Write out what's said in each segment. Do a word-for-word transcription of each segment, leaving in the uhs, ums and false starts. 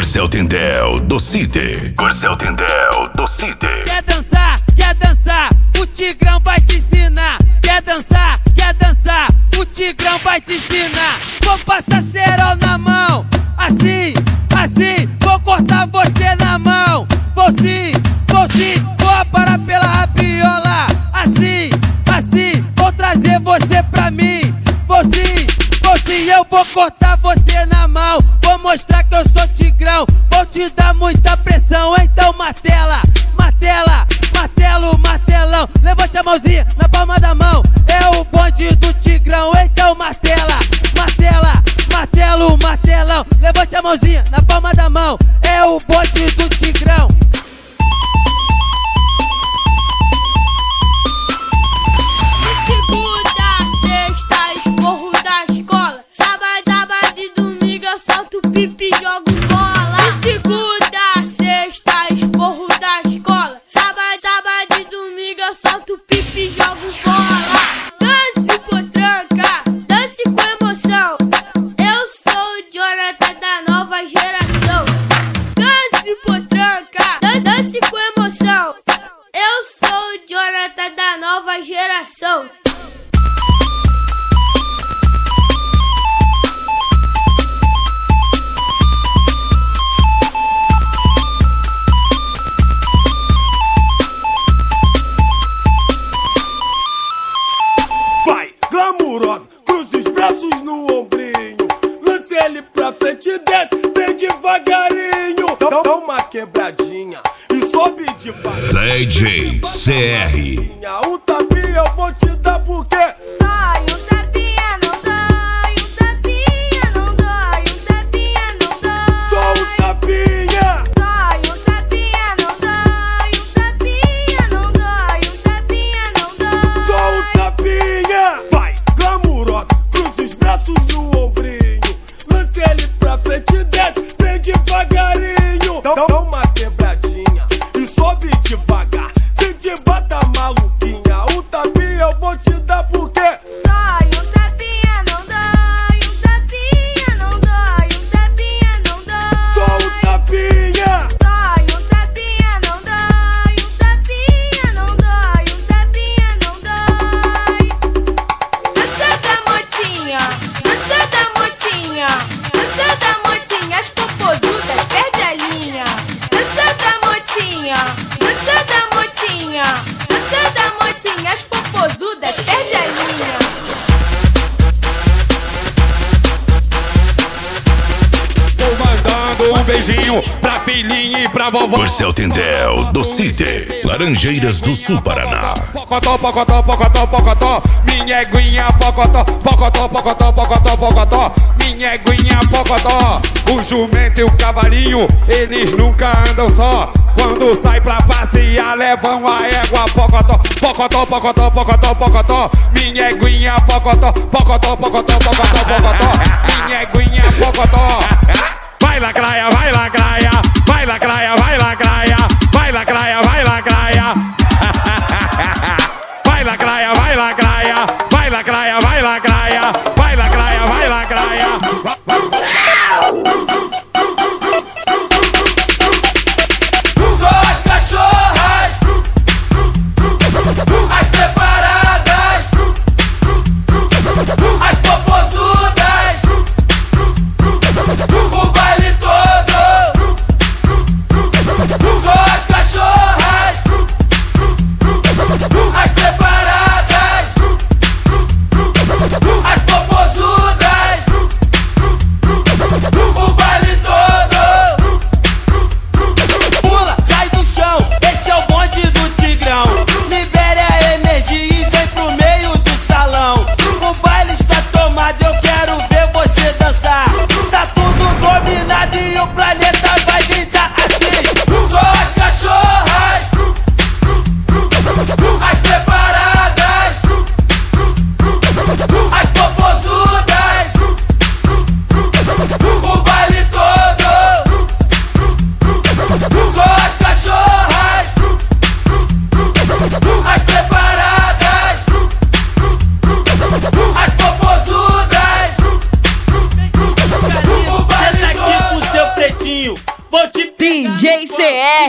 Corcel Tendel do City. Corcel Tendel do City. Quer dançar, quer dançar, o Tigrão vai te ensinar. Quer dançar, quer dançar, o Tigrão vai te ensinar. Vou passar cerol na mão, assim, assim, vou cortar você na mão. Vou sim, vou sim, vou parar pela rabiola. Assim, assim, vou trazer você pra mim. Vou sim, vou sim, eu vou cortar você na mão. Vou mostrar que eu sou Tigrão, vou te dar muita pressão. Então martela, martela, martelo, martelão. Levante a mãozinha na palma da mão, é o bonde do Tigrão. Então martela, martela, martelo, martelão. Levante a mãozinha na palma da mão, é o bonde do Tigrão. Pipi, jogo bola. De segunda, sexta, esporro da escola. Sábado, sábado e domingo eu solto pipi, jogo bola. Dance potranca, dance com emoção. Eu sou o Jonathan da nova geração. Dance potranca, dance, dance com emoção. Eu sou o Jonathan da nova geração. Glamurosa, cruza os braços no ombrinho. Lance ele pra frente e desce, vem devagarinho. Dá, dá uma quebradinha e sobe devagar. D J C R. Um tapinha eu vou te dar porque Dói, um tapinha não dói, um tapinha não dói, um tapinha não dói. só um tapinha. Dói, um tapinha não dói, um tapinha não dói, um tapinha não dói. Só um tapinha. Vai, glamurosa, cruza os braços no ombrinho. Lance ele pra frente e desce, vem devagarinho. Dá, dá uma quebradinha e sobe devagar. Se te bata maluquinha, um tapinha eu vou te dar porque Dói, um tapinha não dói, um tapinha não dói, um tapinha não dói. só um tapinha. Dói, um tapinha não dói, um tapinha não dói, um tapinha não dói. Dança da motinha, dança da motinha, dança da motinha, as popozudas perde a linha. Dança da motinha, dança da motinha, dança da motinha, as popozudas perde a linha. Tô mandando um beijinho pra filhinha e pra vovó. Corcel Tendel do City. Laranjeiras do Sul, Paraná. Pocotó, pocotó, pocotó, pocotó, minha eguinha, pocotó, pocotó, pocotó, pocotó, pocotó, minha eguinha, pocotó. O jumento e o cavalinho, eles nunca andam só. Quando sai pra passear, levam a égua, pocotó, pocotó, pocotó, pocotó, pocotó, minha eguinha, pocotó, pocotó, pocotó, pocotó, pocotó, minha eguinha, pocotó. Vai lacraia, vai lacraia, vai lacraia, vai lacraia, vai lacraia, vai lacraia. Vai lacraia, vai lacraia, vai lacraia, vai lacraia, vai lacraia, vai lacraia. Só as cachorras, as preparadas, as populares.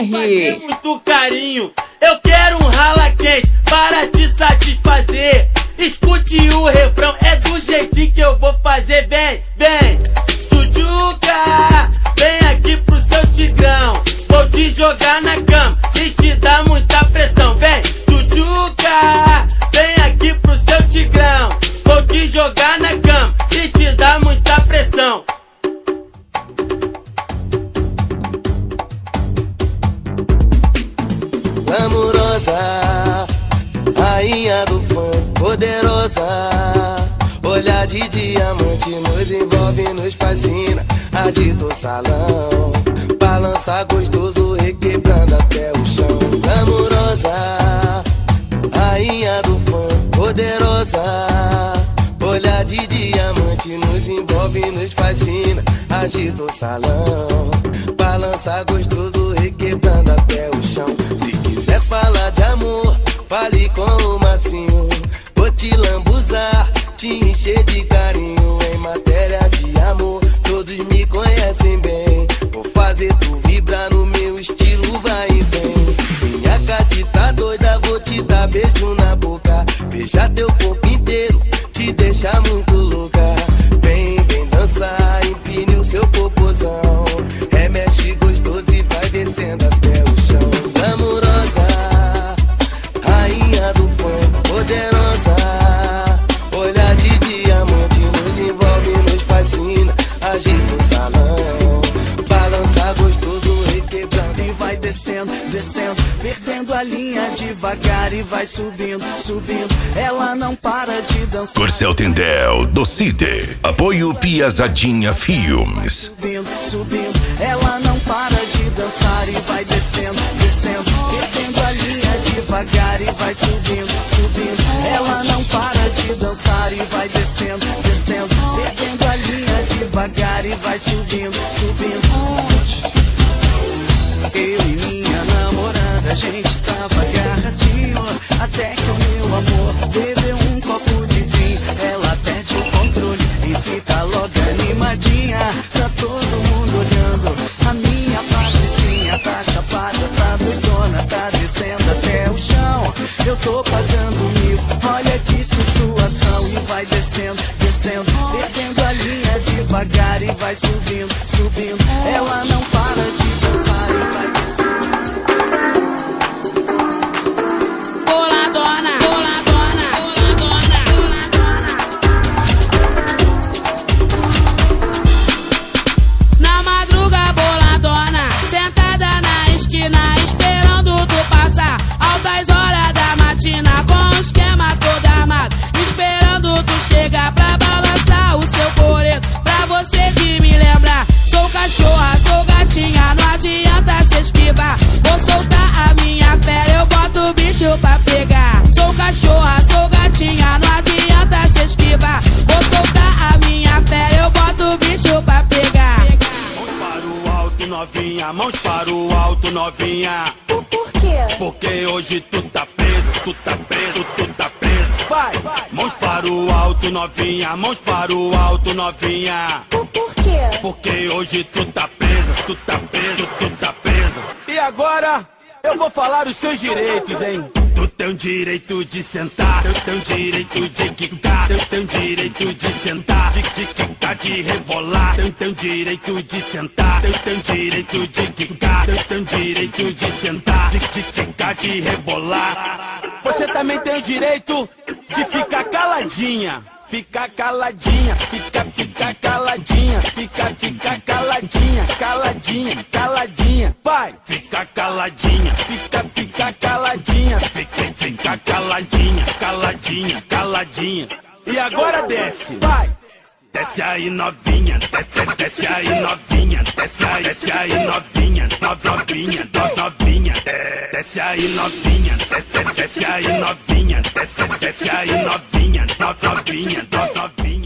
R. Muito carinho, eu quero um rala quente para te satisfazer. Escute o refrão, é do jeitinho que eu vou fazer. Vem, vem, Tchutchuca, vem aqui pro seu tigrão. Vou te jogar na cama e te dar muita pressão. Vem, Tchutchuca, vem aqui pro seu tigrão. Vou te jogar na cama e te dar muita pressão. Glamurosa, rainha do funk, poderosa. Olhar de diamante nos envolve, nos fascina. Agita o salão, balança gostoso, requebrando até o chão. Glamurosa, rainha do funk, poderosa. Olhar de diamante nos envolve, nos fascina. Agita o salão, balança gostoso, requebrando até o chão. Se quiser falar de amor, fale com o Massinho. Vou te lambuzar, te encher de carinho. Em matéria de amor, todos me conhecem bem. Vou fazer tu vibrar no meu estilo, vai e vem. Minha catita doida, vou te dar beijo na boca. Beijar teu corpo inteiro, te deixar muito louca. Vem, vem dançar, empine o seu popozão. Remexe gostoso e vai descendo até o chão. Glamurosa, rainha do funk, poderosa. Olhar de diamante nos envolve, nos fascina. Agita o salão, balança gostoso, requebrando e vai descendo, descendo, perdendo a linha devagar e vai subindo, subindo. Ela não para de dançar. Corcel Tendel, do City. Apoio Piazadinha Filmes. Subindo, subindo. Ela não para de dançar e vai descendo, descendo, perdendo a linha devagar e vai subindo, subindo. Ela não para de dançar e vai descendo, descendo, perdendo a linha devagar e vai subindo, subindo. Eu e minha namorada, a gente tava agarradinho, até que o meu amor bebeu um copo de vinho. Ela perde o controle e fica logo animadinha. Tá todo mundo olhando, a minha patricinha tá chapada, tá doidona, tá descendo até o chão. Eu tô pagando mil, olha que situação. E vai descendo, descendo, perdendo a linha devagar e vai subindo, subindo. Ela não para de dançar e vai descendo. Boladona, boladona, boladona. Na madruga boladona, sentada na esquina, esperando tu passar. Altas horas da matina, com o esquema todo armado, esperando tu chegar pra balançar o seu coreto, pra você de me lembrar. Sou cachorra, sou gatinha, não adianta se esquivar. Vou soltar a minha fera, eu boto o bicho pra pegar. Sou cachorra, sou gatinha, não adianta se esquivar. Vou soltar a minha fera, eu boto o bicho pra pegar. Mãos para o alto, novinha, mãos para o alto, novinha. Por, por quê? Porque hoje tu tá preso, tu tá preso, tu tá preso. Vai, mãos para o alto, novinha, mãos para o alto, novinha. Por, por quê? Porque hoje tu tá preso, tu tá preso, tu tá preso. E agora eu vou falar os seus direitos, hein? Tu tem o direito de sentar, eu tenho direito de quicar, eu tenho direito de sentar, de, de quicar, de rebolar, eu tenho direito de sentar, eu tenho direito de quicar, eu tenho direito de sentar, de, de quicar, de rebolar. Você também tem o direito de ficar caladinha. Fica caladinha, fica, fica caladinha, fica, fica caladinha, caladinha, caladinha, vai! Fica caladinha, fica, fica caladinha, fica, fica caladinha, caladinha, caladinha. E agora desce, vai! Desce aí novinha, desce, desce aí novinha, desce aí, desce aí novinha, no- novinha, no- novinha, desce aí novinha, desce, desce aí novinha, desce, desce aí novinha, no- novinha, no- novinha.